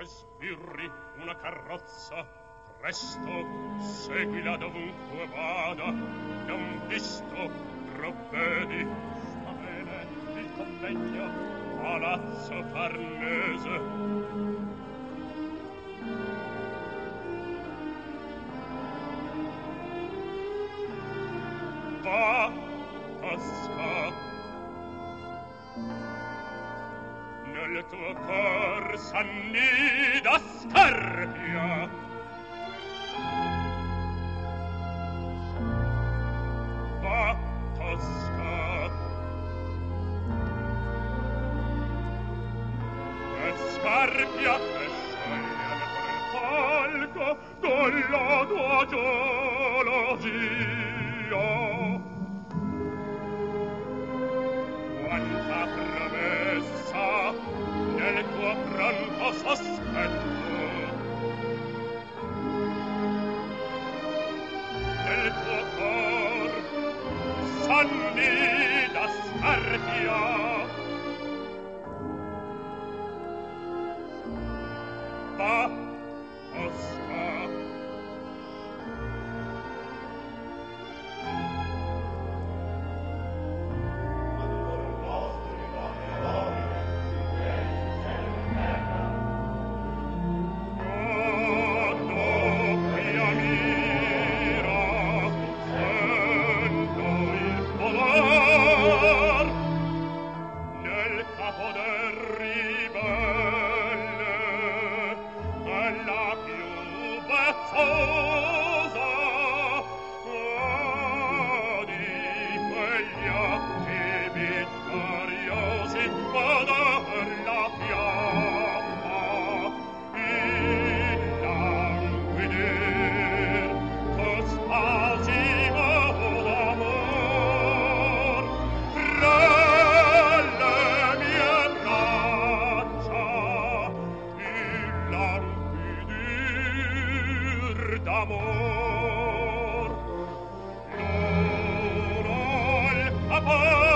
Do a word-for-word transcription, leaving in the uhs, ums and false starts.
sbirri una carrozza, presto seguila dovunque vada, non visto provvedi. Sta bene il convegno, Palazzo Farnese. Va, Tosca, nel tuo cor s'annida Scarpia. Va, Tosca, e Scarpia e sceglie con il palco con la tua gelosia. Quanta promessa nel tuo pronto sospetto, nel tuo cor s'annida Scarpia. Va, Tosca, d'amor. L'oro al capo